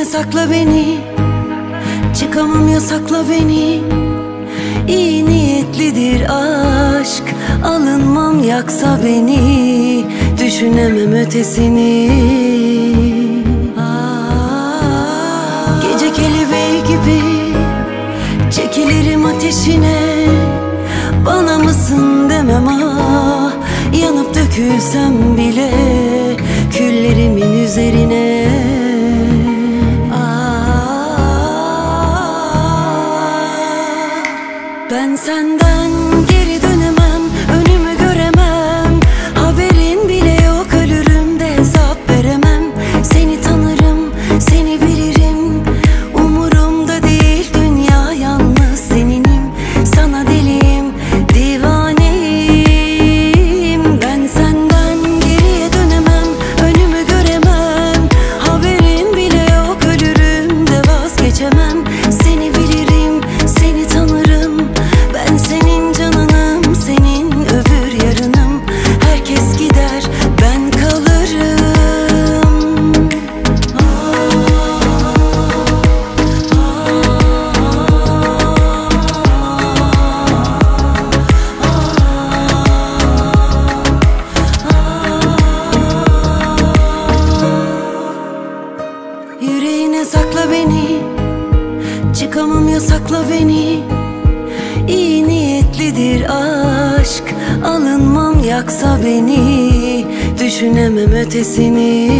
sakla beni, çıkamam yasakla beni. İyi niyetlidir aşk, alınmam yaksa beni. Düşünemem ötesini. Gece kelebeği gibi çekilirim ateşine. Bana mısın demem ah, yanıp dökülsem bile küllerimin üzerine. Ben senden geri dönemem, önümü göremem. Haberin bile yok, ölürüm de hesap veremem. Seni tanırım, seni bilirim. Umurumda değil dünya, yalnız seninim. Sana deliyim, divaneyim. Ben senden geriye dönemem, önümü göremem. Haberin bile yok, ölürüm de vazgeçemem. Seni bilirim, seni tanırım. Ben senin canınım, senin öbür yarınım. Herkes gider, ben kalırım. Yüreğine sakla beni, çıkamam yasakla beni. İyi niyetlidir aşk, alınmam yaksa beni. Düşünemem ötesini.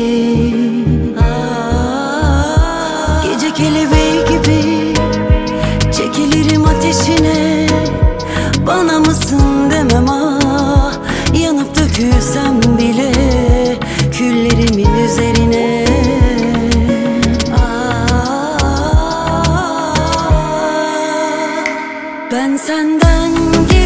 Gece kelebeği gibi çekilirim ateşine. Bana mısın demem ah, yanıp dökülsem bile küllerimin üzerine. Ben senden